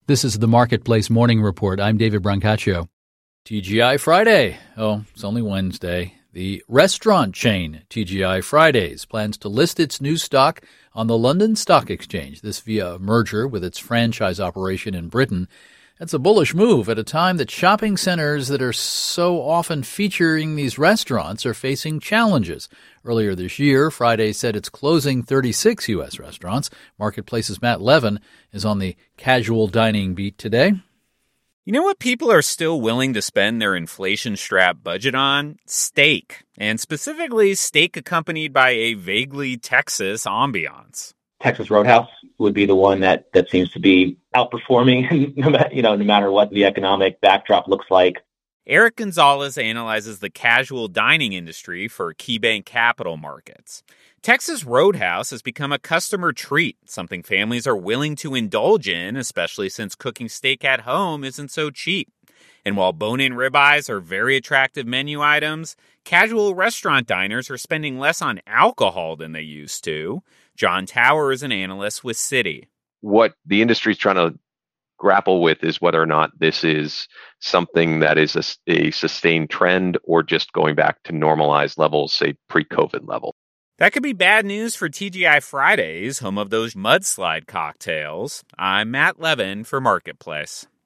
This is the Marketplace Morning Report. I'm David Brancaccio. TGI Friday. Oh, it's only Wednesday. The restaurant chain TGI Fridays plans to list its new stock on the London Stock Exchange, this via a merger with its franchise operation in Britain. That's a bullish move at a time that shopping centers that are so often featuring these restaurants are facing challenges. Earlier this year, Friday said it's closing 36 U.S. restaurants. Marketplace's Matt Levin is on the casual dining beat today. You know what people are still willing to spend their inflation-strapped budget on? Steak, and specifically steak accompanied by a vaguely Texas ambiance. Texas Roadhouse would be the one that seems to be outperforming, no matter what the economic backdrop looks like. Eric Gonzalez analyzes the casual dining industry for KeyBank Capital Markets. Texas Roadhouse has become a customer treat, something families are willing to indulge in, especially since cooking steak at home isn't so cheap. And while bone-in ribeyes are very attractive menu items, casual restaurant diners are spending less on alcohol than they used to. John Tower is an analyst with Citi. What the industry is trying to grapple with is whether or not this is something that is a sustained trend or just going back to normalized levels, say pre-COVID level. That could be bad news for TGI Fridays, home of those mudslide cocktails. I'm Matt Levin for Marketplace.